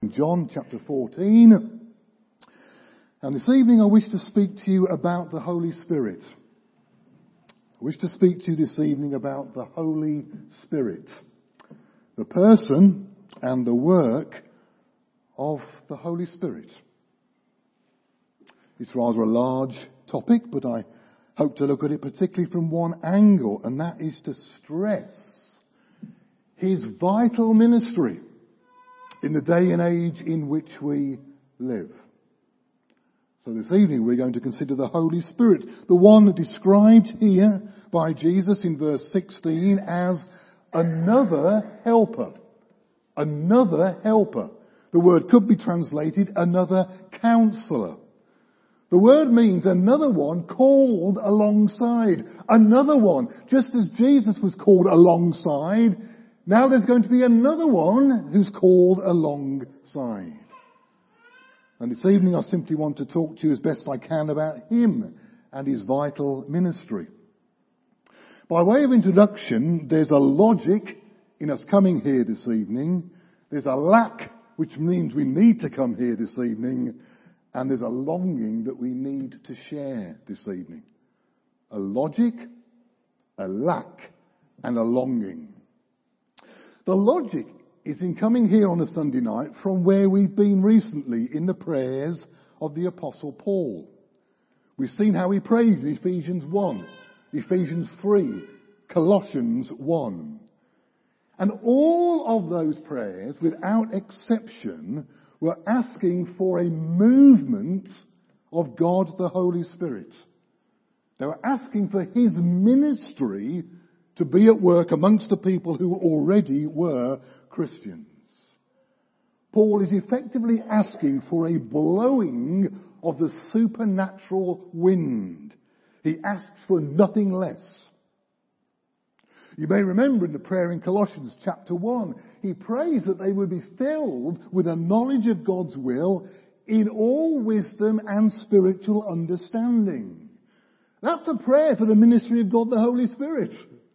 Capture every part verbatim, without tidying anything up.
in John chapter fourteen. And this evening I wish to speak to you about the Holy Spirit. I wish to speak to you this evening about the Holy Spirit, the person and the work of the Holy Spirit. It's rather a large topic, but I hope to look at it particularly from one angle, and that is to stress his vital ministry in the day and age in which we live. So this evening we're going to consider the Holy Spirit, the one described here by Jesus in verse sixteen as another helper. Another helper. The word could be translated another counselor. The word means another one called alongside. Another one. Just as Jesus was called alongside, now there's going to be another one who's called alongside. And this evening I simply want to talk to you as best I can about him and his vital ministry. By way of introduction, there's a logic in us coming here this evening. There's a lack, which means we need to come here this evening. And there's a longing that we need to share this evening. A logic, a lack, and a longing. The logic is in coming here on a Sunday night from where we've been recently in the prayers of the Apostle Paul. We've seen how he prayed in Ephesians one, Ephesians three, Colossians one. And all of those prayers, without exception, were asking for a movement of God the Holy Spirit. They were asking for his ministry to be at work amongst the people who already were Christians. Paul is effectively asking for a blowing of the supernatural wind. He asks for nothing less. You may remember in the prayer in Colossians chapter one, he prays that they would be filled with a knowledge of God's will in all wisdom and spiritual understanding. That's a prayer for the ministry of God the Holy Spirit.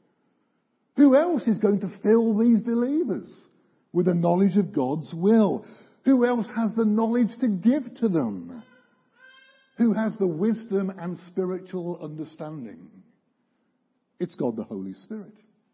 Who else is going to fill these believers with a knowledge of God's will? Who else has the knowledge to give to them? Who has the wisdom and spiritual understanding? It's God the Holy Spirit.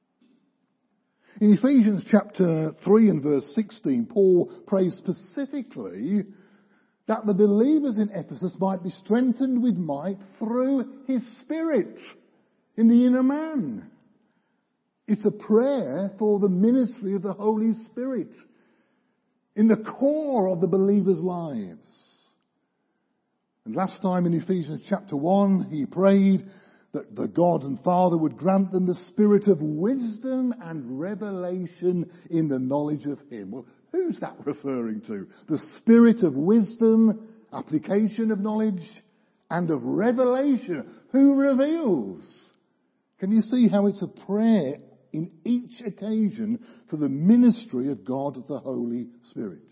In Ephesians chapter three and verse sixteen, Paul prays specifically that the believers in Ephesus might be strengthened with might through his Spirit in the inner man. It's a prayer for the ministry of the Holy Spirit in the core of the believers' lives. And last time in Ephesians chapter one, he prayed that the God and Father would grant them the spirit of wisdom and revelation in the knowledge of him. Well, who's that referring to? The spirit of wisdom, application of knowledge, and of revelation. Who reveals? Can you see how it's a prayer in each occasion for the ministry of God the Holy Spirit?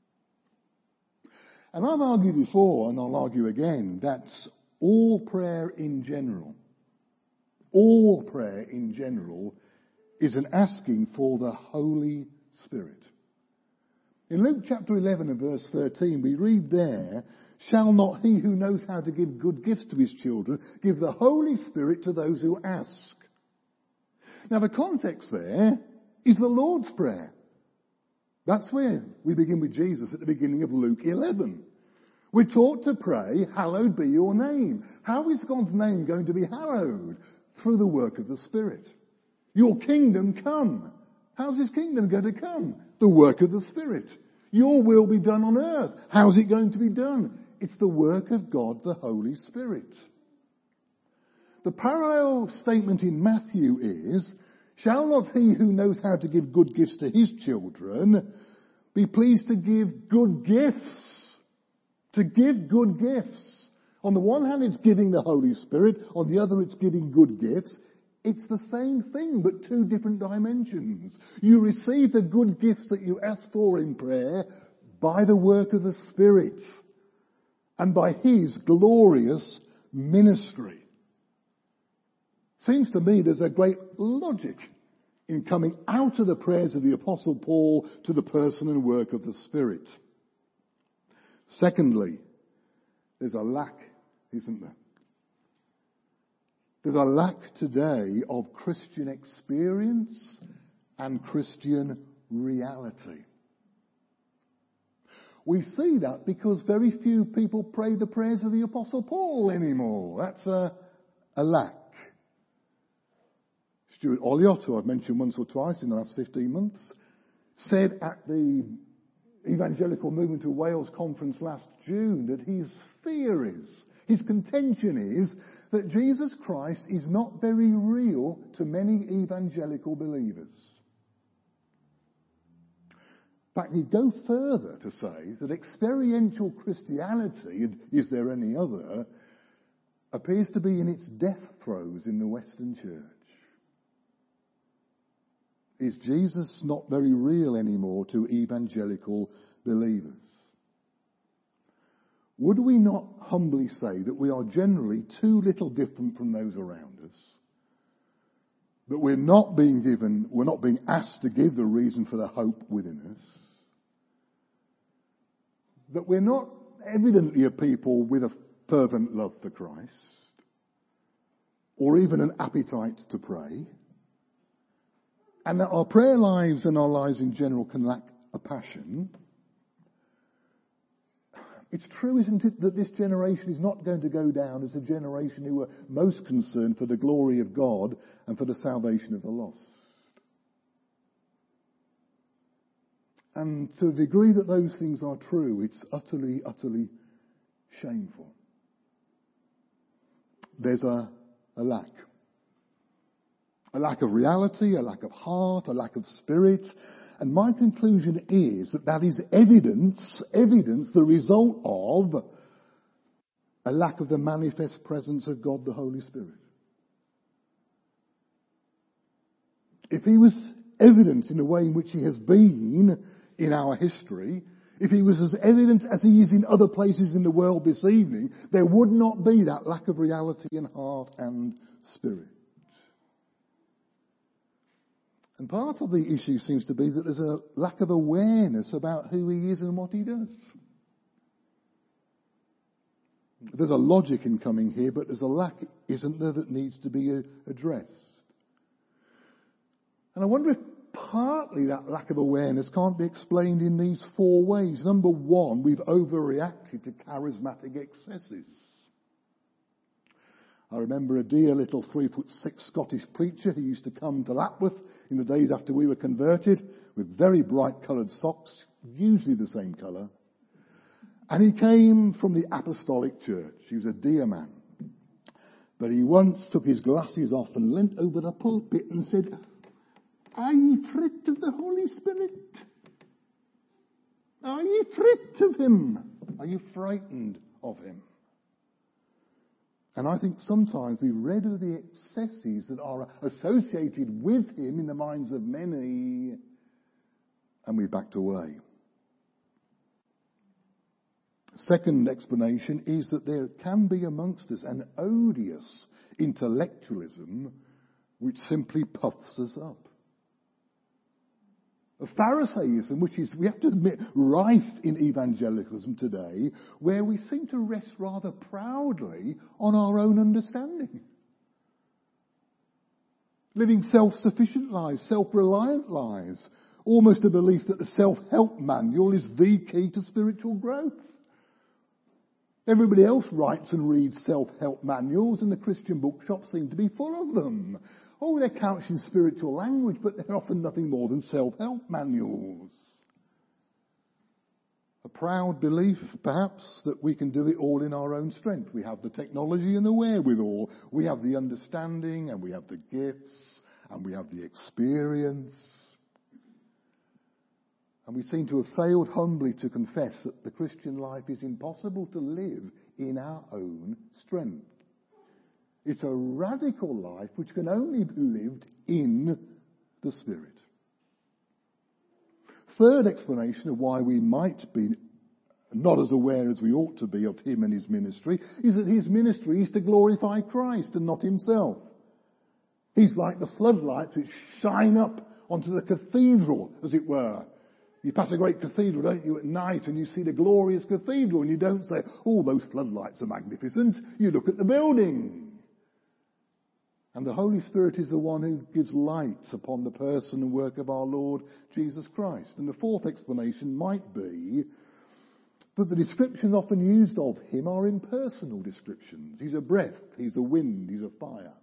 And I've argued before, and I'll argue again, that all prayer in general, all prayer in general is an asking for the Holy Spirit. In Luke chapter eleven and verse thirteen, we read there, "Shall not he who knows how to give good gifts to his children give the Holy Spirit to those who ask?" Now the context there is the Lord's Prayer. That's where we begin with Jesus at the beginning of Luke eleven. We're taught to pray, "Hallowed be your name." How is God's name going to be hallowed? Through the work of the Spirit. Your kingdom come. How's his kingdom going to come? The work of the Spirit. Your will be done on earth. How's it going to be done? It's the work of God the Holy Spirit. The parallel statement in Matthew is, "Shall not he who knows how to give good gifts to his children be pleased to give good gifts?" To give good gifts. On the one hand, it's giving the Holy Spirit. On the other, it's giving good gifts. It's the same thing, but two different dimensions. You receive the good gifts that you ask for in prayer by the work of the Spirit and by his glorious ministry. Seems to me there's a great logic in coming out of the prayers of the Apostle Paul to the person and work of the Spirit. Secondly, there's a lack, isn't there? There's a lack today of Christian experience and Christian reality. We see that because very few people pray the prayers of the Apostle Paul anymore. That's a, a lack. Stuart Olliott, who I've mentioned once or twice in the last fifteen months, said at the Evangelical Movement of Wales conference last June that his fear is, his contention is, that Jesus Christ is not very real to many evangelical believers. In fact, he'd go further to say that experiential Christianity, and is there any other, appears to be in its death throes in the Western Church. Is Jesus not very real anymore to evangelical believers? Would we not humbly say that we are generally too little different from those around us? That we're not being given, we're not being asked to give the reason for the hope within us? That we're not evidently a people with a fervent love for Christ, or even an appetite to pray, and that our prayer lives and our lives in general can lack a passion? It's true, isn't it, that this generation is not going to go down as a generation who are most concerned for the glory of God and for the salvation of the lost. And to the degree that those things are true, it's utterly, utterly shameful. There's a, a lack. A lack of reality, a lack of heart, a lack of spirit. And my conclusion is that that is evidence, evidence, the result of a lack of the manifest presence of God the Holy Spirit. If he was evident in the way in which he has been in our history, if he was as evident as he is in other places in the world this evening, there would not be that lack of reality in heart and spirit. And part of the issue seems to be that there's a lack of awareness about who he is and what he does. There's a logic in coming here, but there's a lack, isn't there, that needs to be addressed. And I wonder if partly that lack of awareness can't be explained in these four ways. Number one, we've overreacted to charismatic excesses. I remember a dear little three foot six Scottish preacher who used to come to Lapworth in the days after we were converted with very bright coloured socks, usually the same colour. And he came from the Apostolic Church. He was a dear man. But he once took his glasses off and leant over the pulpit and said, "Are ye frit of the Holy Spirit? Are ye frit of him? Are you frightened of him?" And I think sometimes we read of the excesses that are associated with him in the minds of many, and we backed away. Second explanation is that there can be amongst us an odious intellectualism which simply puffs us up. A Pharisaism, which is, we have to admit, rife in evangelicalism today, where we seem to rest rather proudly on our own understanding. Living self-sufficient lives, self-reliant lives, almost a belief that the self-help manual is the key to spiritual growth. Everybody else writes and reads self-help manuals, and the Christian bookshops seem to be full of them. Oh, they're couched in spiritual language, but they're often nothing more than self-help manuals. A proud belief, perhaps, that we can do it all in our own strength. We have the technology and the wherewithal. We have the understanding, and we have the gifts, and we have the experience. And we seem to have failed humbly to confess that the Christian life is impossible to live in our own strength. It's a radical life which can only be lived in the Spirit. Third explanation of why we might be not as aware as we ought to be of him and his ministry is that his ministry is to glorify Christ and not himself. He's like the floodlights which shine up onto the cathedral, as it were, You pass a great cathedral, don't you, at night, and you see the glorious cathedral, and you don't say, oh, those floodlights are magnificent. You look at the building. And the Holy Spirit is the one who gives light upon the person and work of our Lord Jesus Christ. And the fourth explanation might be that the descriptions often used of him are impersonal descriptions. He's a breath, he's a wind, he's a fire.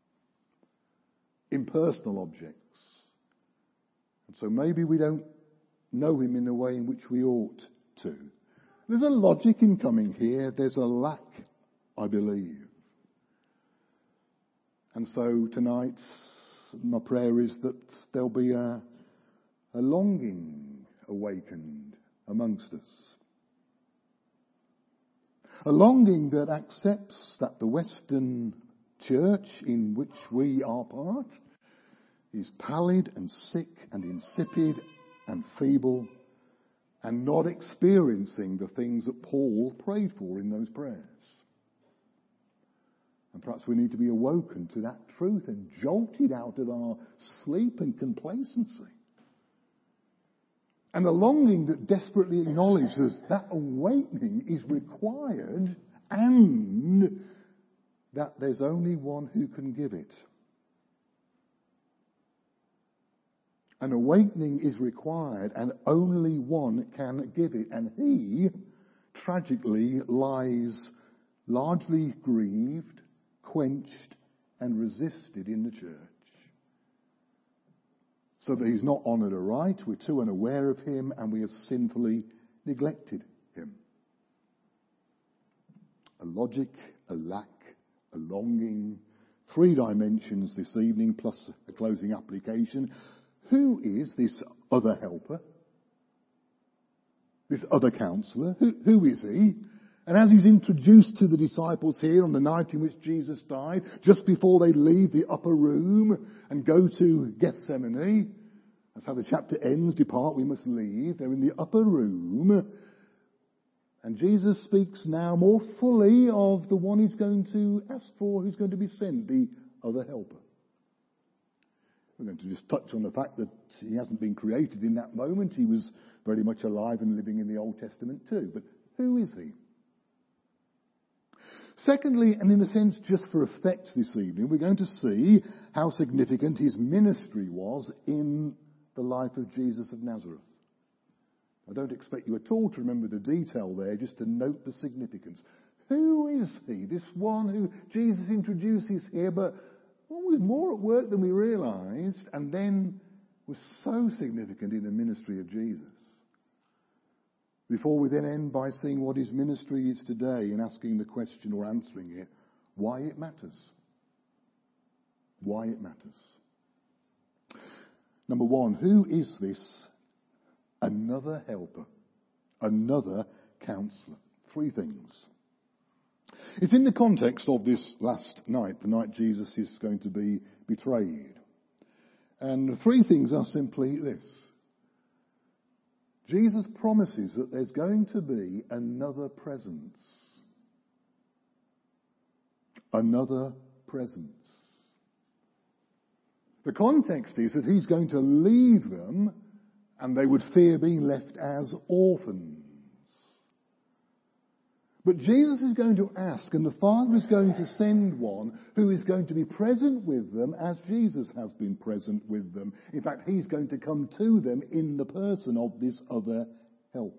Impersonal objects. And so maybe we don't know him in the way in which we ought to. There's a logic in coming here. There's a lack, I believe. And so tonight, my prayer is that there'll be a, a longing awakened amongst us. A longing that accepts that the Western church in which we are part is pallid and sick and insipid and feeble and not experiencing the things that Paul prayed for in those prayers. And perhaps we need to be awoken to that truth and jolted out of our sleep and complacency. And a longing that desperately acknowledges that awakening is required and that there's only one who can give it. An awakening is required and only one can give it. And he, tragically, lies largely grieved, quenched and resisted in the church. So that he's not honoured aright, we're too unaware of him and we have sinfully neglected him. A logic, a lack, a longing, three dimensions this evening plus a closing application. Who is this other helper? This other counsellor? Who, who is he? And as he's introduced to the disciples here on the night in which Jesus died, just before they leave the upper room and go to Gethsemane, that's how the chapter ends, depart, we must leave. They're in the upper room. And Jesus speaks now more fully of the one he's going to ask for, who's going to be sent, the other helper. We're going to just touch on the fact that he hasn't been created in that moment. He was very much alive and living in the Old Testament too. But who is he? Secondly, and in a sense just for effect this evening, we're going to see how significant his ministry was in the life of Jesus of Nazareth. I don't expect you at all to remember the detail there, just to note the significance. Who is he? This one who Jesus introduces here, but well, was more at work than we realised, and then was so significant in the ministry of Jesus. Before we then end by seeing what his ministry is today and asking the question or answering it, why it matters. Why it matters. Number one, who is this another helper, another counsellor? Three things. It's in the context of this last night, the night Jesus is going to be betrayed. And the three things are simply this. Jesus promises that there's going to be another presence. Another presence. The context is that he's going to leave them and they would fear being left as orphans. But Jesus is going to ask, and the Father is going to send one who is going to be present with them as Jesus has been present with them. In fact, he's going to come to them in the person of this other helper.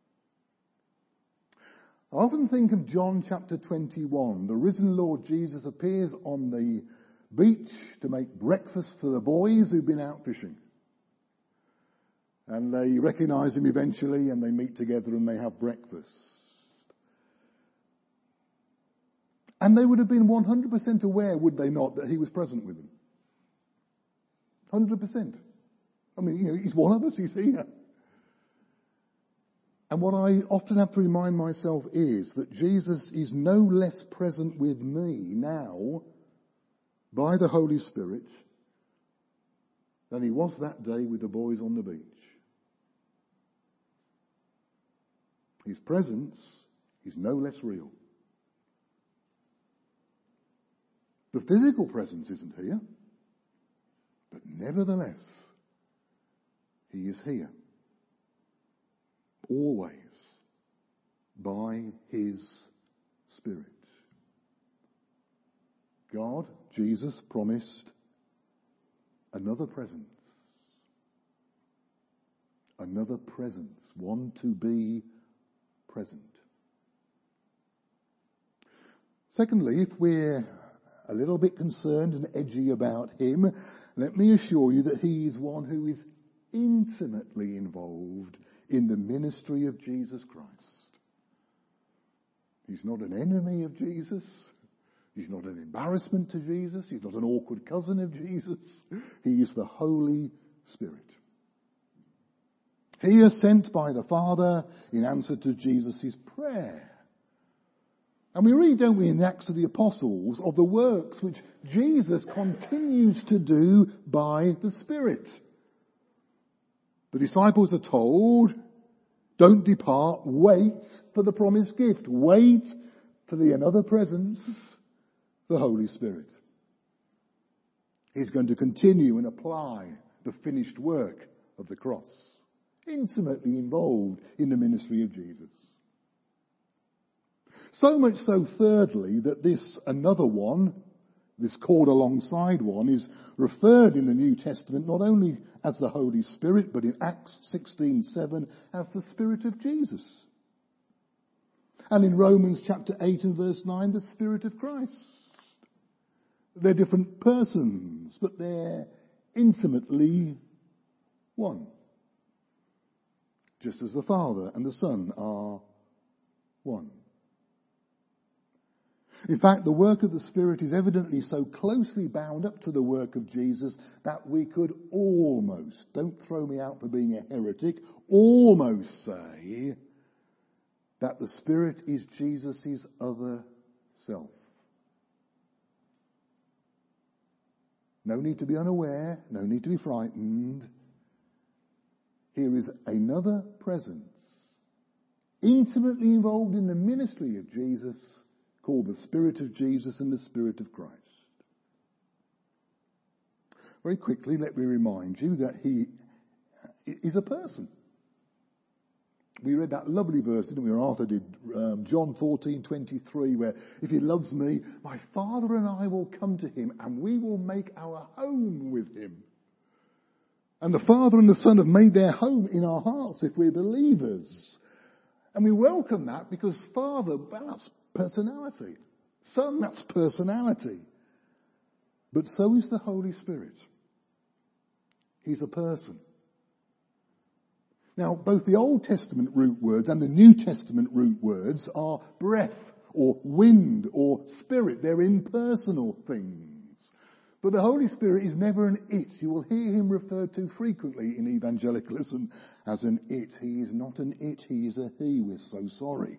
I often think of John chapter twenty-one. The risen Lord Jesus appears on the beach to make breakfast for the boys who've been out fishing. And they recognise him eventually and they meet together and they have breakfast. And they would have been one hundred percent aware, would they not, that he was present with them? one hundred percent. I mean, you know, he's one of us, he's here. And what I often have to remind myself is that Jesus is no less present with me now by the Holy Spirit than he was that day with the boys on the beach. His presence is no less real. The physical presence isn't here, but nevertheless, he is here. always by his Spirit. God, Jesus, promised another presence. Another presence. One to be present. Secondly, if we're a little bit concerned and edgy about him, let me assure you that he is one who is intimately involved in the ministry of Jesus Christ. He's not an enemy of Jesus. He's not an embarrassment to Jesus. He's not an awkward cousin of Jesus. He is the Holy Spirit. He is sent by the Father in answer to Jesus' prayer. And we read, don't we, in the Acts of the Apostles, of the works which Jesus continues to do by the Spirit. The disciples are told, don't depart, wait for the promised gift. Wait for the another presence, the Holy Spirit. He's going to continue and apply the finished work of the cross. Intimately involved in the ministry of Jesus. So much so, thirdly, that this another one, this called alongside one, is referred in the New Testament not only as the Holy Spirit, but in Acts sixteen seven as the Spirit of Jesus. And in Romans chapter eight and verse nine, the Spirit of Christ. They're different persons, but they're intimately one. Just as the Father and the Son are one. In fact, the work of the Spirit is evidently so closely bound up to the work of Jesus that we could almost, don't throw me out for being a heretic, almost say that the Spirit is Jesus' other self. No need to be unaware, no need to be frightened. Here is another presence, intimately involved in the ministry of Jesus, called the Spirit of Jesus and the Spirit of Christ. Very quickly, let me remind you that he is a person. We read that lovely verse, didn't we? Arthur did, um, John fourteen twenty-three, where if he loves me, my Father and I will come to him and we will make our home with him. And the Father and the Son have made their home in our hearts if we're believers. And we welcome that because Father, that's personality. Son, that's personality. But so is the Holy Spirit. He's a person. Now, both the Old Testament root words and the New Testament root words are breath or wind or spirit. They're impersonal things. But the Holy Spirit is never an it. You will hear him referred to frequently in evangelicalism as an it. He is not an it, he is a he. We're so sorry.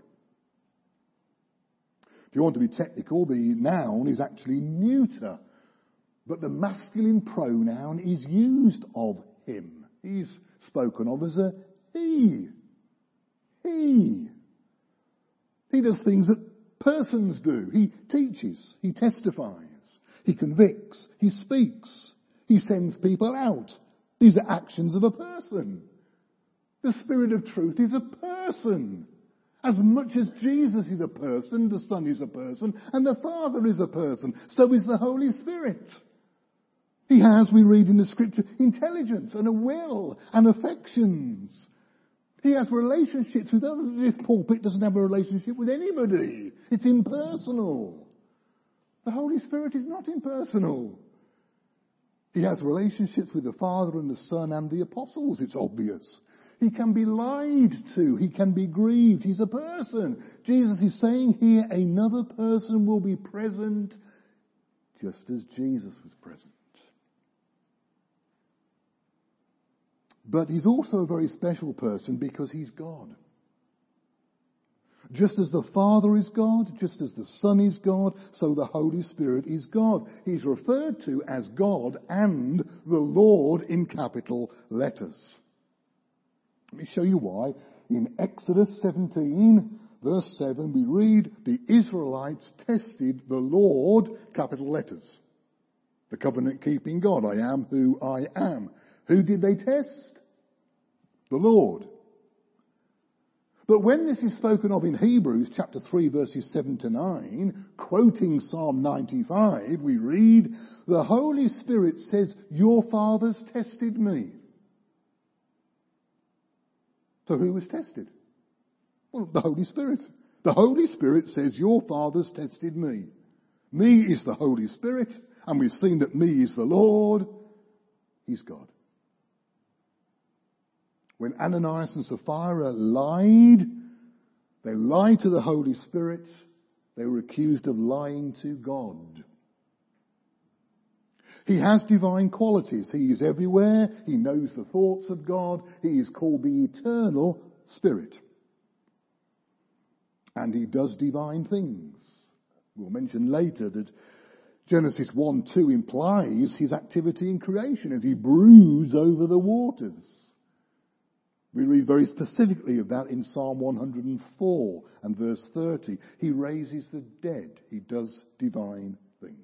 If you want to be technical, the noun is actually neuter. But the masculine pronoun is used of him. He's spoken of as a he. He. He does things that persons do. He teaches. He testifies. He convicts. He speaks. He sends people out. These are actions of a person. The Spirit of truth is a person. As much as Jesus is a person, the Son is a person, and the Father is a person, so is the Holy Spirit. He has, we read in the Scripture, intelligence and a will and affections. He has relationships with others. This pulpit doesn't have a relationship with anybody. It's impersonal. The Holy Spirit is not impersonal. He has relationships with the Father and the Son and the apostles, it's obvious. He can be lied to. He can be grieved. He's a person. Jesus is saying here another person will be present just as Jesus was present. But he's also a very special person because he's God. Just as the Father is God, just as the Son is God, so the Holy Spirit is God. He's referred to as God and the Lord in capital letters. Let me show you why. In Exodus seventeen, verse seven, we read, the Israelites tested the Lord, capital letters. The covenant-keeping God, I am who I am. Who did they test? The Lord. But when this is spoken of in Hebrews chapter three verses seven to nine, quoting Psalm ninety-five, we read, the Holy Spirit says, your fathers tested me. So who was tested? Well, the Holy Spirit. The Holy Spirit says, your fathers tested me. Me is the Holy Spirit, and we've seen that me is the Lord. He's God. When Ananias and Sapphira lied, they lied to the Holy Spirit. They were accused of lying to God. He has divine qualities. He is everywhere. He knows the thoughts of God. He is called the Eternal Spirit. And he does divine things. We'll mention later that Genesis one two implies his activity in creation as he broods over the waters. We read very specifically of that in Psalm one hundred four and verse thirty. He raises the dead. He does divine things.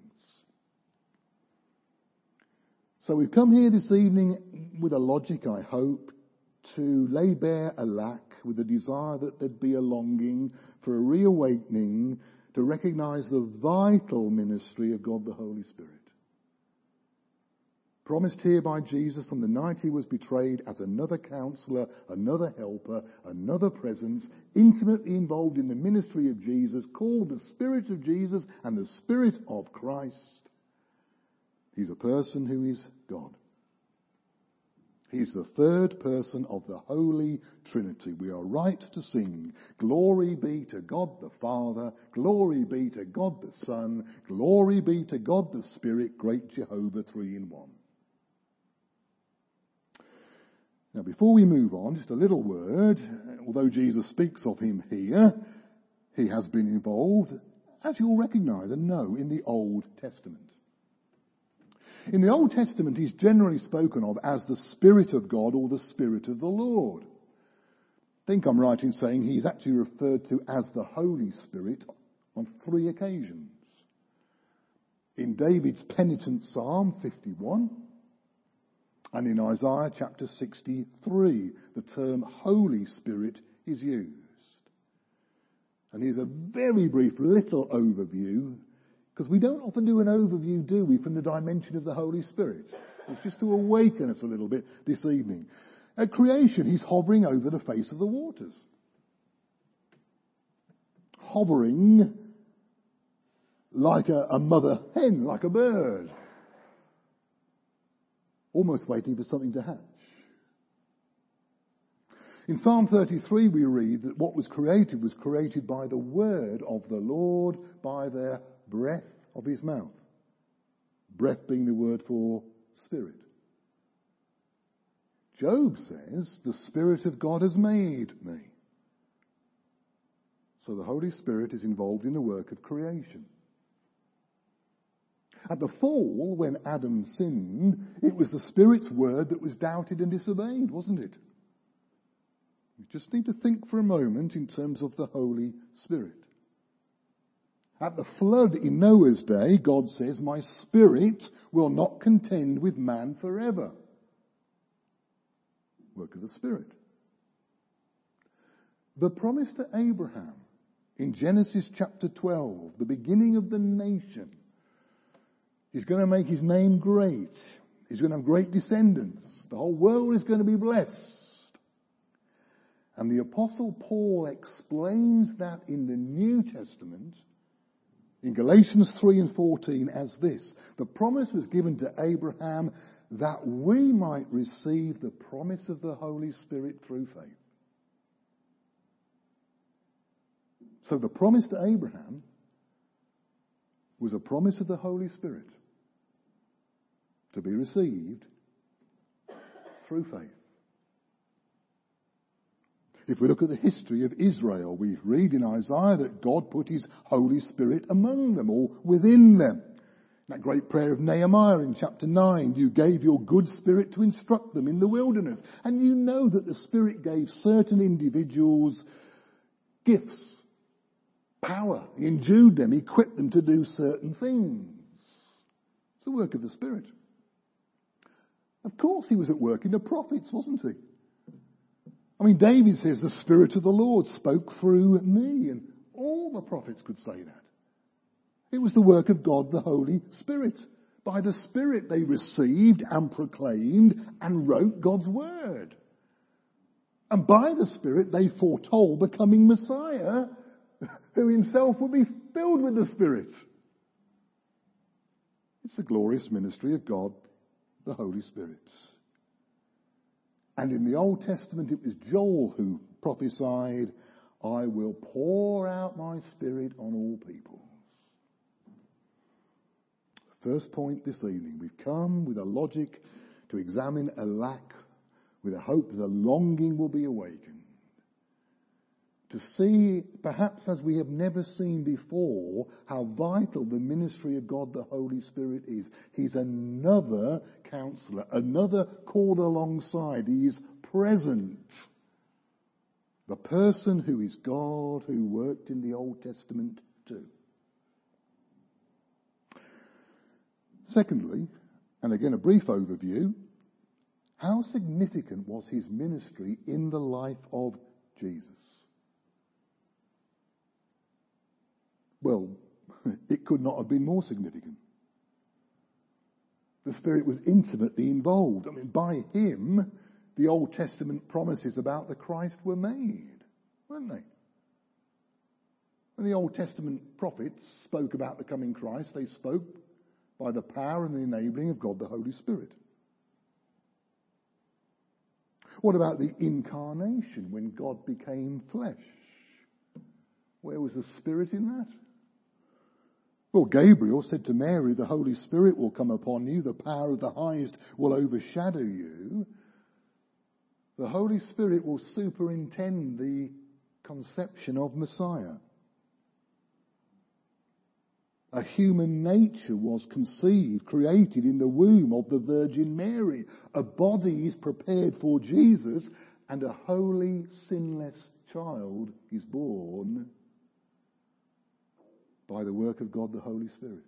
So we've come here this evening with a logic, I hope, to lay bare a lack, with a desire that there'd be a longing for a reawakening to recognise the vital ministry of God the Holy Spirit. Promised here by Jesus on the night he was betrayed as another counsellor, another helper, another presence, intimately involved in the ministry of Jesus, called the Spirit of Jesus and the Spirit of Christ. He's a person who is God. He's the third person of the Holy Trinity. We are right to sing, glory be to God the Father, glory be to God the Son, glory be to God the Spirit, great Jehovah, three in one. Now, before we move on, just a little word. Although Jesus speaks of him here, he has been involved, as you'll recognise and know, in the Old Testament. In the Old Testament, he's generally spoken of as the Spirit of God or the Spirit of the Lord. I think I'm right in saying he's actually referred to as the Holy Spirit on three occasions. In David's penitent Psalm fifty-one, and in Isaiah chapter sixty-three, the term Holy Spirit is used. And here's a very brief little overview, because we don't often do an overview, do we, from the dimension of the Holy Spirit. It's just to awaken us a little bit this evening. At creation, he's hovering over the face of the waters. Hovering like a, a mother hen, like a bird. Almost waiting for something to hatch. In Psalm thirty-three we read that what was created was created by the word of the Lord, by the breath of his mouth. Breath being the word for spirit. Job says, the Spirit of God has made me. So the Holy Spirit is involved in the work of creation. At the fall, when Adam sinned, it was the Spirit's word that was doubted and disobeyed, wasn't it? We just need to think for a moment in terms of the Holy Spirit. At the flood in Noah's day, God says, my Spirit will not contend with man forever. Work of the Spirit. The promise to Abraham in Genesis chapter twelve, the beginning of the nation, he's going to make his name great. He's going to have great descendants. The whole world is going to be blessed. And the Apostle Paul explains that in the New Testament, in Galatians three and fourteen, as this. The promise was given to Abraham that we might receive the promise of the Holy Spirit through faith. So the promise to Abraham was a promise of the Holy Spirit to be received through faith. If we look at the history of Israel, we read in Isaiah that God put his Holy Spirit among them, or within them. That great prayer of Nehemiah in chapter nine, you gave your good Spirit to instruct them in the wilderness. And you know that the Spirit gave certain individuals gifts, power. He endued them, equipped them to do certain things. It's the work of the Spirit. Of course he was at work in the prophets, wasn't he? I mean, David says, the Spirit of the Lord spoke through me, and all the prophets could say that. It was the work of God, the Holy Spirit. By the Spirit they received and proclaimed and wrote God's word. And by the Spirit they foretold the coming Messiah, who himself would be filled with the Spirit. It's the glorious ministry of God, the Holy Spirit. And in the Old Testament it was Joel who prophesied, I will pour out my Spirit on all peoples. First point this evening, we've come with a logic to examine a lack, with a hope that a longing will be awakened. To see, perhaps as we have never seen before, how vital the ministry of God the Holy Spirit is. He's another counselor, another called alongside. He is present. The person who is God, who worked in the Old Testament too. Secondly, and again a brief overview, how significant was his ministry in the life of Jesus? Well, it could not have been more significant. The Spirit was intimately involved. I mean, by him, the Old Testament promises about the Christ were made, weren't they? When the Old Testament prophets spoke about the coming Christ, they spoke by the power and the enabling of God the Holy Spirit. What about the incarnation, when God became flesh? Where was the Spirit in that? Well, Gabriel said to Mary, the Holy Spirit will come upon you, the power of the highest will overshadow you. The Holy Spirit will superintend the conception of Messiah. A human nature was conceived, created in the womb of the Virgin Mary. A body is prepared for Jesus, and a holy, sinless child is born by the work of God the Holy Spirit.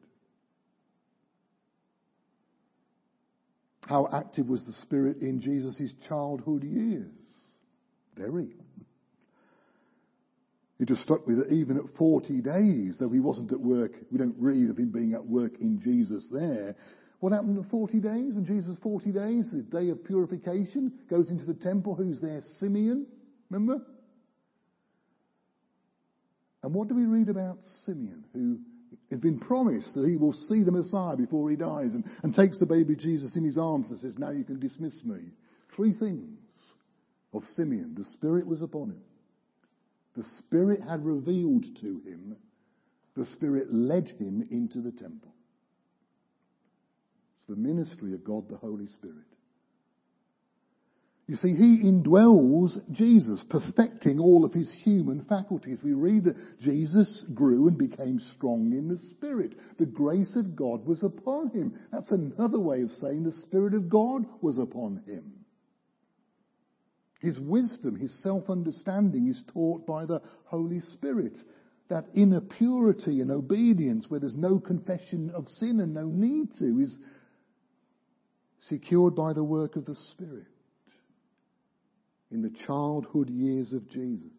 How active was the Spirit in Jesus' childhood years? Very. It just struck me that even at forty days, though he wasn't at work, we don't read of him being at work in Jesus there. What happened at forty days? When Jesus forty days, the day of purification, goes into the temple. Who's there? Simeon. Remember? And what do we read about Simeon, who has been promised that he will see the Messiah before he dies, and, and takes the baby Jesus in his arms and says, now you can dismiss me. Three things of Simeon. The Spirit was upon him. The Spirit had revealed to him. The Spirit led him into the temple. It's the ministry of God the Holy Spirit. You see, he indwells Jesus, perfecting all of his human faculties. We read that Jesus grew and became strong in the Spirit. The grace of God was upon him. That's another way of saying the Spirit of God was upon him. His wisdom, his self-understanding is taught by the Holy Spirit. That inner purity and obedience, where there's no confession of sin and no need to, is secured by the work of the Spirit in the childhood years of Jesus.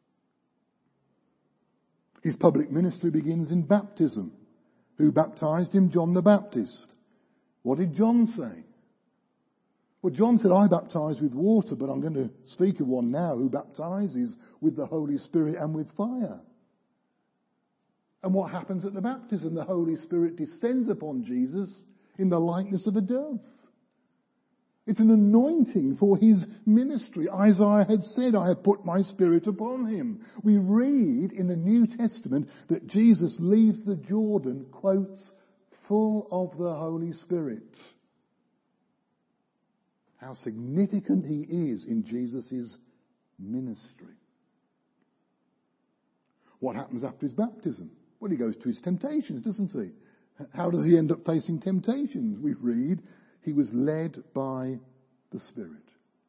His public ministry begins in baptism. Who baptized him? John the Baptist. What did John say? Well, John said, I baptize with water, but I'm going to speak of one now who baptizes with the Holy Spirit and with fire. And what happens at the baptism? The Holy Spirit descends upon Jesus in the likeness of a dove. It's an anointing for his ministry. Isaiah had said, I have put my Spirit upon him. We read in the New Testament that Jesus leaves the Jordan, quotes, full of the Holy Spirit. How significant he is in Jesus' ministry. What happens after his baptism? Well, he goes to his temptations, doesn't he? How does he end up facing temptations? We read, he was led by the Spirit.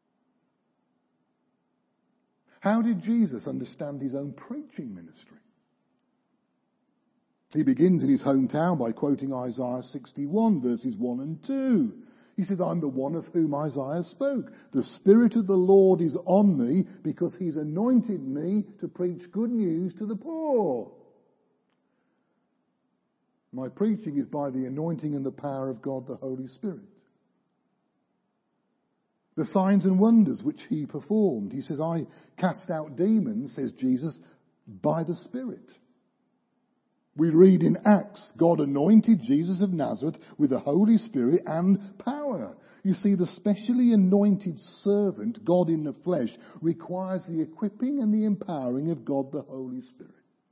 How did Jesus understand his own preaching ministry? He begins in his hometown by quoting Isaiah sixty-one, verses one and two. He says, I'm the one of whom Isaiah spoke. The Spirit of the Lord is on me because he's anointed me to preach good news to the poor. My preaching is by the anointing and the power of God, the Holy Spirit. The signs and wonders which he performed. He says, I cast out demons, says Jesus, by the Spirit. We read in Acts, God anointed Jesus of Nazareth with the Holy Spirit and power. You see, the specially anointed servant, God in the flesh, requires the equipping and the empowering of God the Holy Spirit.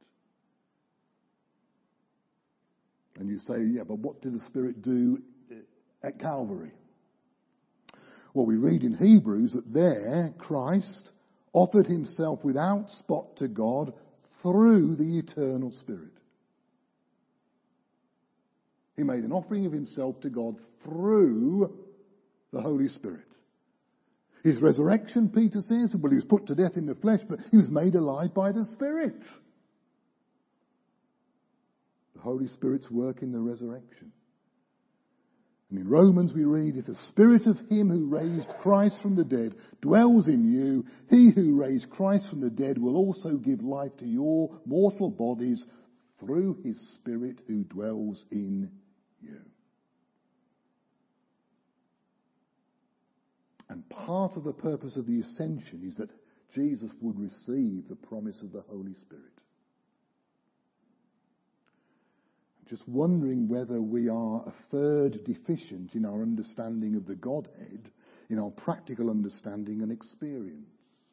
And you say, yeah, but what did the Spirit do at Calvary? Well, we read in Hebrews that there Christ offered himself without spot to God through the eternal Spirit. He made an offering of himself to God through the Holy Spirit. His resurrection, Peter says, well, he was put to death in the flesh, but he was made alive by the Spirit. The Holy Spirit's work in the resurrection. And in Romans we read, if the Spirit of him who raised Christ from the dead dwells in you, he who raised Christ from the dead will also give life to your mortal bodies through his Spirit who dwells in you. And part of the purpose of the ascension is that Jesus would receive the promise of the Holy Spirit. I'm just wondering whether we are a third deficient in our understanding of the Godhead, in our practical understanding and experience.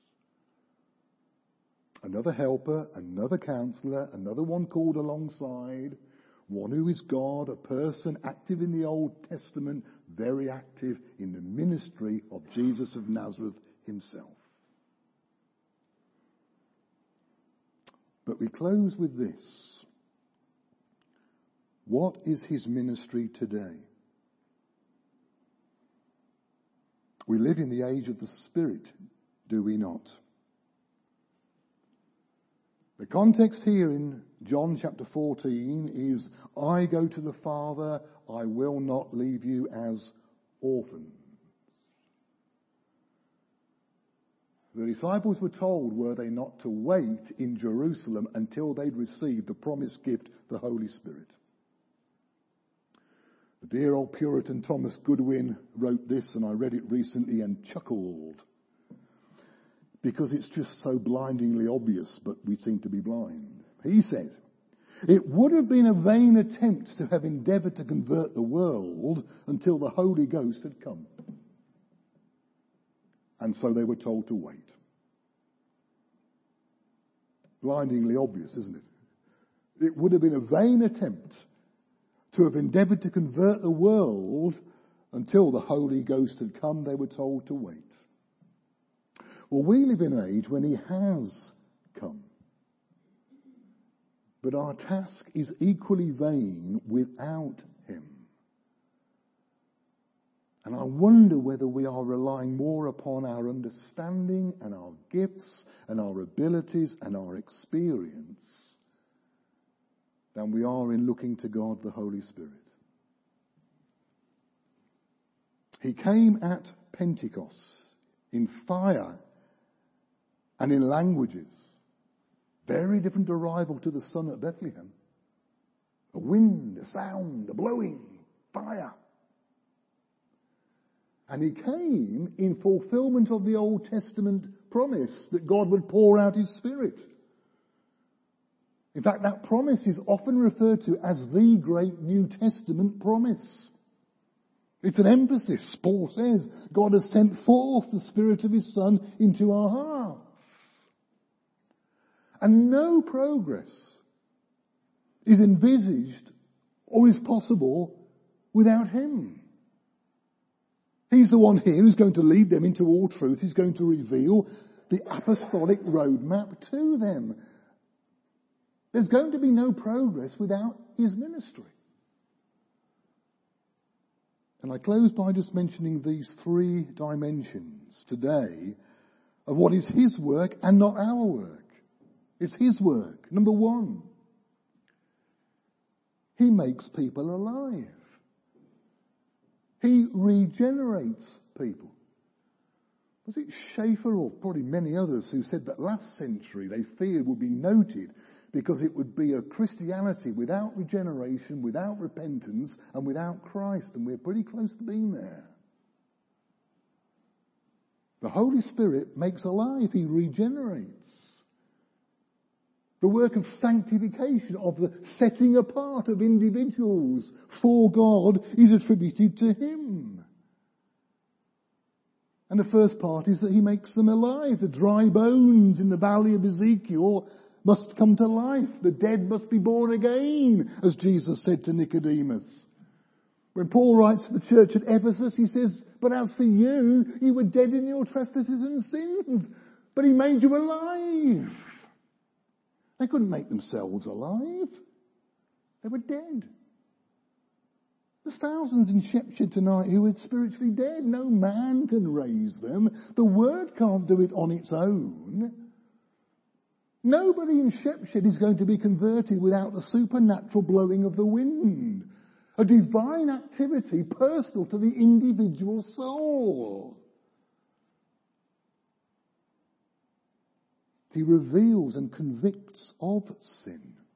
Another helper, another counselor, another one called alongside, one who is God, a person active in the Old Testament, very active in the ministry of Jesus of Nazareth himself. But we close with this. What is his ministry today? We live in the age of the Spirit, do we not? The context here in John chapter fourteen is, I go to the Father, I will not leave you as orphans. The disciples were told, were they not, to wait in Jerusalem until they'd received the promised gift, the Holy Spirit. The dear old Puritan Thomas Goodwin wrote this, and I read it recently and chuckled. Because it's just so blindingly obvious, but we seem to be blind. He said, it would have been a vain attempt to have endeavoured to convert the world until the Holy Ghost had come. And so they were told to wait. Blindingly obvious, isn't it? It would have been a vain attempt to have endeavoured to convert the world until the Holy Ghost had come. They were told to wait. Well, we live in an age when he has come. But our task is equally vain without him. And I wonder whether we are relying more upon our understanding and our gifts and our abilities and our experience than we are in looking to God, the Holy Spirit. He came at Pentecost in fire and in languages. Very different arrival to the Son at Bethlehem. A wind, a sound, a blowing, fire. And he came in fulfillment of the Old Testament promise that God would pour out his Spirit. In fact, that promise is often referred to as the great New Testament promise. It's an emphasis. Paul says God has sent forth the Spirit of his Son into our hearts. And no progress is envisaged or is possible without him. He's the one here who's going to lead them into all truth. He's going to reveal the apostolic roadmap to them. There's going to be no progress without his ministry. And I close by just mentioning these three dimensions today of what is his work and not our work. It's his work. Number one, he makes people alive. He regenerates people. Was it Schaeffer or probably many others who said that last century they feared would be noted because it would be a Christianity without regeneration, without repentance, and without Christ, and we're pretty close to being there. The Holy Spirit makes alive, He regenerates. The work of sanctification, of the setting apart of individuals for God, is attributed to Him. And the first part is that He makes them alive. The dry bones in the valley of Ezekiel must come to life. The dead must be born again, as Jesus said to Nicodemus. When Paul writes to the church at Ephesus, he says, but as for you, you were dead in your trespasses and sins, but He made you alive. They couldn't make themselves alive. They were dead. There's thousands in Shepshed tonight who are spiritually dead. No man can raise them. The Word can't do it on its own. Nobody in Shepshed is going to be converted without the supernatural blowing of the wind. A divine activity personal to the individual soul. He reveals and convicts of sin.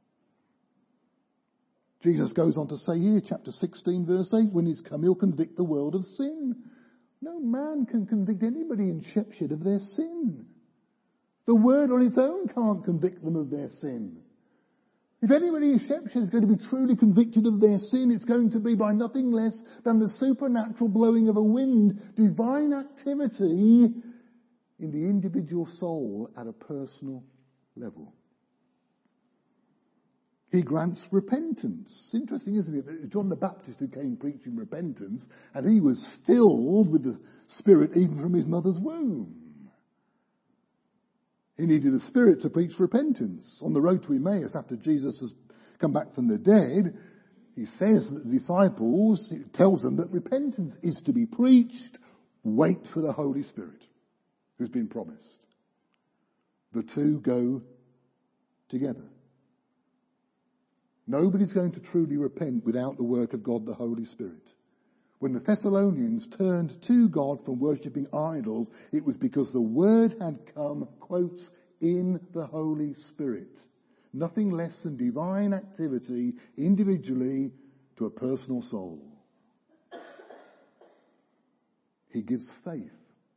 Jesus goes on to say here, chapter sixteen, verse eight, when He's come, He'll convict the world of sin. No man can convict anybody in Shepshed of their sin. The Word on its own can't convict them of their sin. If anybody in Shepshed is going to be truly convicted of their sin, it's going to be by nothing less than the supernatural blowing of a wind, divine activity in the individual soul at a personal level. He grants repentance. Interesting, isn't it, that John the Baptist who came preaching repentance, and he was filled with the Spirit even from his mother's womb. He needed a Spirit to preach repentance. On the road to Emmaus, after Jesus has come back from the dead, He says that the disciples, He tells them that repentance is to be preached. Wait for the Holy Spirit, who's been promised. The two go together. Nobody's going to truly repent without the work of God, the Holy Spirit. When the Thessalonians turned to God from worshipping idols, it was because the Word had come, quotes, in the Holy Spirit. Nothing less than divine activity individually to a personal soul. He gives faith.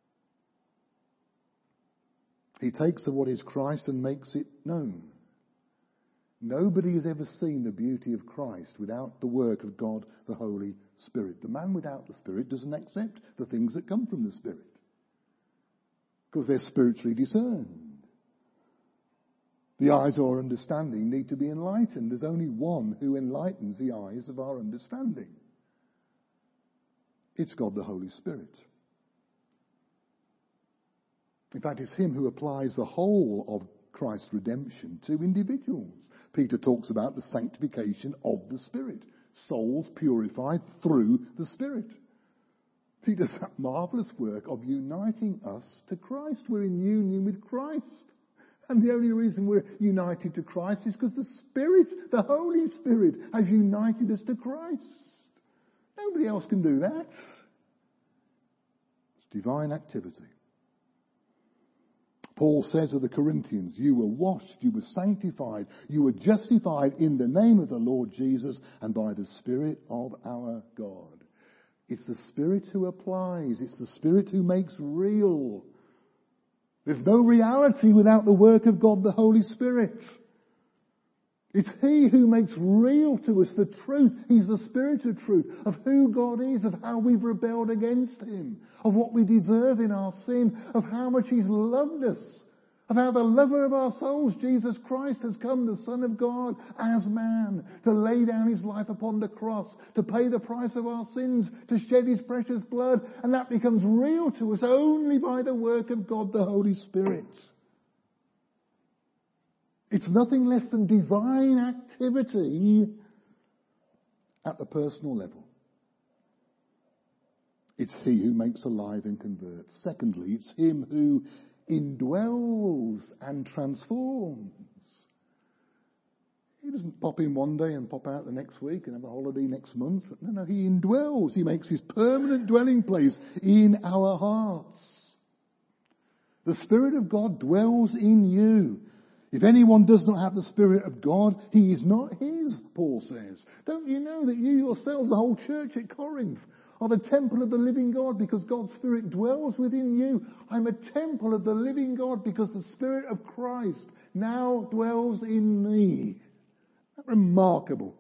He takes of what is Christ and makes it known. Nobody has ever seen the beauty of Christ without the work of God, the Holy Spirit. The man without the Spirit doesn't accept the things that come from the Spirit, because they're spiritually discerned. The eyes of our understanding need to be enlightened. There's only one who enlightens the eyes of our understanding. It's God, the Holy Spirit. In fact, it's Him who applies the whole of Christ's redemption to individuals. Peter talks about the sanctification of the Spirit. Souls purified through the Spirit. He does that marvellous work of uniting us to Christ. We're in union with Christ. And the only reason we're united to Christ is because the Spirit, the Holy Spirit, has united us to Christ. Nobody else can do that. It's divine activity. Paul says of the Corinthians, you were washed, you were sanctified, you were justified in the name of the Lord Jesus and by the Spirit of our God. It's the Spirit who applies. It's the Spirit who makes real. There's no reality without the work of God, the Holy Spirit. It's He who makes real to us the truth. He's the Spirit of truth, of who God is, of how we've rebelled against Him, of what we deserve in our sin, of how much He's loved us, of how the lover of our souls, Jesus Christ, has come, the Son of God, as man, to lay down His life upon the cross, to pay the price of our sins, to shed His precious blood, and that becomes real to us only by the work of God, the Holy Spirit. It's nothing less than divine activity at the personal level. It's He who makes alive and converts. Secondly, it's Him who indwells and transforms. The doesn't pop in one day and pop out the next week and have a holiday next month. No, no, he indwells. He makes his permanent dwelling place in our hearts. The Spirit of God dwells in you. If anyone does not have the Spirit of God, he is not his, Paul says. Don't you know that you yourselves, the whole church at Corinth, are the temple of the living God because God's Spirit dwells within you? I'm a temple of the living God because the Spirit of Christ now dwells in me. Isn't that remarkable?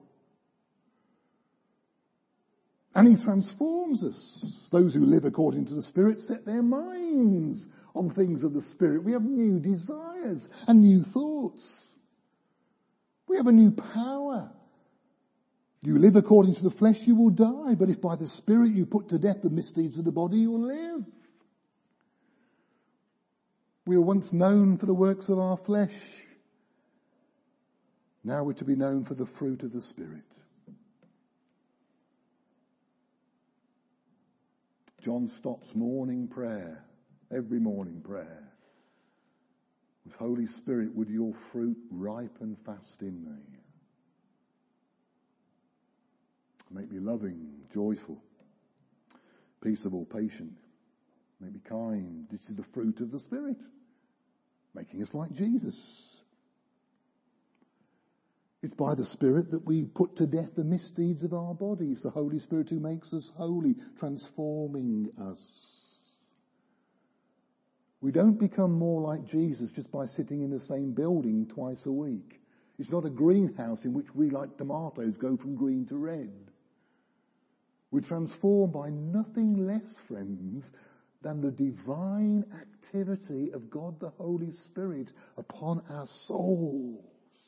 And he transforms us. Those who live according to the Spirit set their minds on things of the Spirit. We have new desires and new thoughts. We have a new power. You live according to the flesh, you will die. But if by the Spirit you put to death the misdeeds of the body, you will live. We were once known for the works of our flesh. Now we're to be known for the fruit of the Spirit. John Stott's morning prayer, every morning prayer, was, Holy Spirit, would your fruit ripen fast in me? Make me loving, joyful, peaceable, patient. Make me kind. This is the fruit of the Spirit, making us like Jesus. It's by the Spirit that we put to death the misdeeds of our body. It's the Holy Spirit who makes us holy, transforming us. We don't become more like Jesus just by sitting in the same building twice a week. It's not a greenhouse in which we, like tomatoes, go from green to red. We're transformed by nothing less, friends, than the divine activity of God the Holy Spirit upon our souls.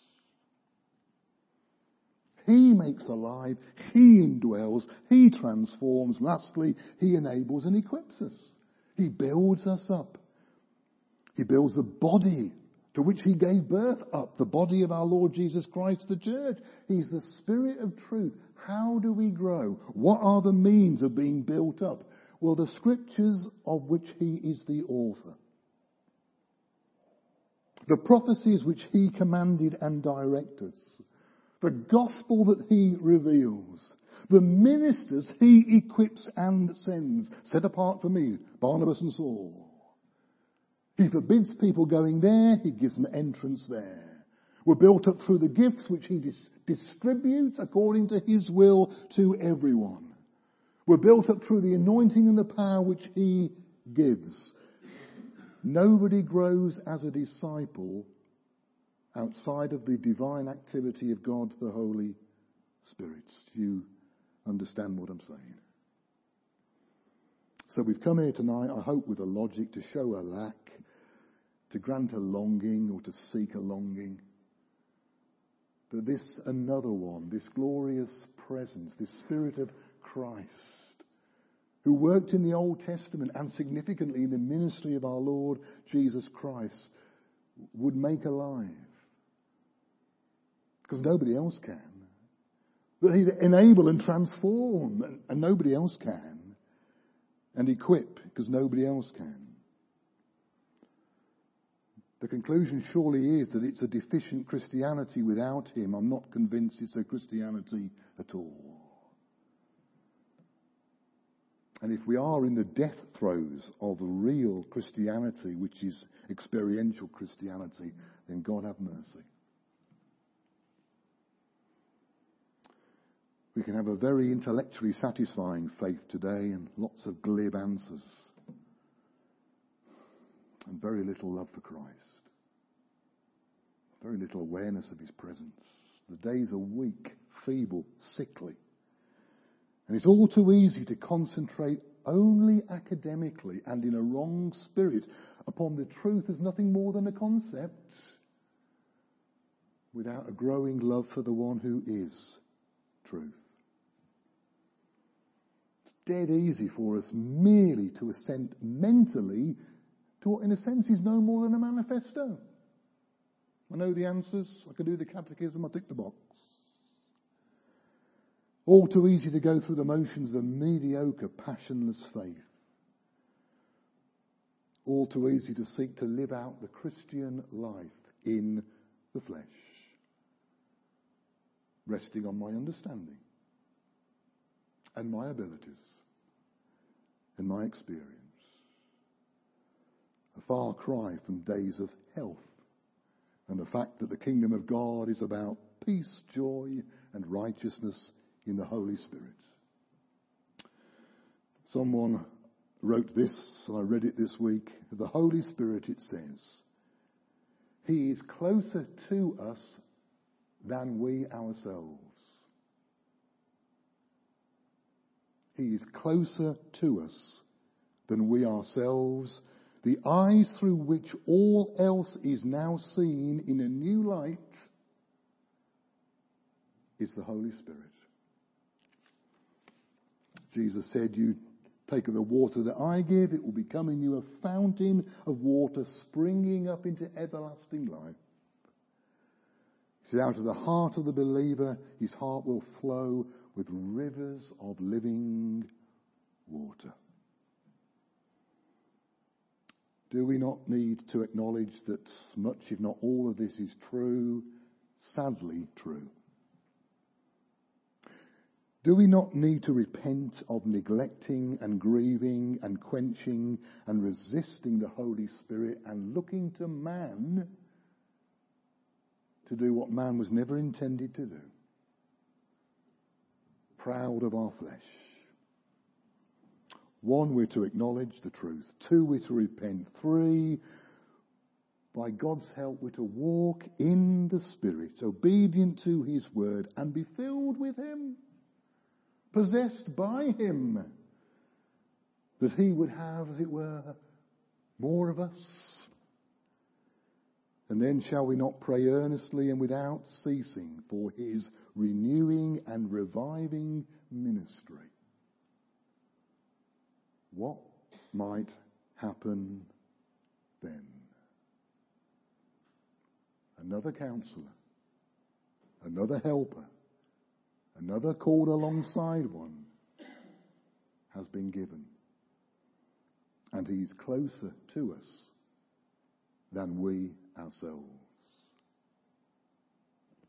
He makes alive, He indwells, He transforms. Lastly, He enables and equips us. He builds us up. He builds the body to which He gave birth up, the body of our Lord Jesus Christ, the church. He's the Spirit of truth. How do we grow? What are the means of being built up? Well, the scriptures of which He is the author. The prophecies which He commanded and directed us. The gospel that He reveals. The ministers He equips and sends. Set apart for me, Barnabas and Saul. He forbids people going there. He gives them entrance there. We're built up through the gifts which He dis- distributes according to His will to everyone. We're built up through the anointing and the power which He gives. Nobody grows as a disciple outside of the divine activity of God the Holy Spirit. You understand what I'm saying? So we've come here tonight, I hope with a logic, to show a lack, to grant a longing or to seek a longing. That this another one, this glorious presence, this Spirit of Christ, who worked in the Old Testament and significantly in the ministry of our Lord Jesus Christ, would make alive. Because nobody else can. That He'd enable and transform, and, and nobody else can. And equip, because nobody else can. The conclusion surely is that it's a deficient Christianity without Him. I'm not convinced it's a Christianity at all. And if we are in the death throes of real Christianity, which is experiential Christianity, then God have mercy. We can have a very intellectually satisfying faith today and lots of glib answers. And very little love for Christ. Very little awareness of His presence. The days are weak, feeble, sickly. And it's all too easy to concentrate only academically and in a wrong spirit upon the truth as nothing more than a concept, without a growing love for the one who is truth. It's dead easy for us merely to assent mentally to what in a sense is no more than a manifesto. I know the answers, I can do the catechism, I tick the box. All too easy to go through the motions of a mediocre, passionless faith. All too easy to seek to live out the Christian life in the flesh. resting on my understanding and my abilities and my experience. A far cry from days of health and the fact that the kingdom of God is about peace, joy, and righteousness in the Holy Spirit. Someone wrote this, and I read it this week. The Holy Spirit, it says, He is closer to us than we ourselves. He is closer to us than we ourselves. The eyes through which all else is now seen in a new light is the Holy Spirit. Jesus said, you take of the water that I give, it will become in you a fountain of water springing up into everlasting life. He said, out of the heart of the believer, his heart will flow with rivers of living water. Do we not need to acknowledge that much, if not all of this is true, sadly true? Do we not need to repent of neglecting and grieving and quenching and resisting the Holy Spirit and looking to man to do what man was never intended to do? Proud of our flesh. One, we're to acknowledge the truth. Two, we're to repent. Three, by God's help, we're to walk in the Spirit, obedient to His word, and be filled with Him, possessed by Him, that He would have, as it were, more of us. And then shall we not pray earnestly and without ceasing for His renewing and reviving ministry? What might happen then? Another counselor, another helper, another called alongside one has been given. And He's closer to us than we ourselves.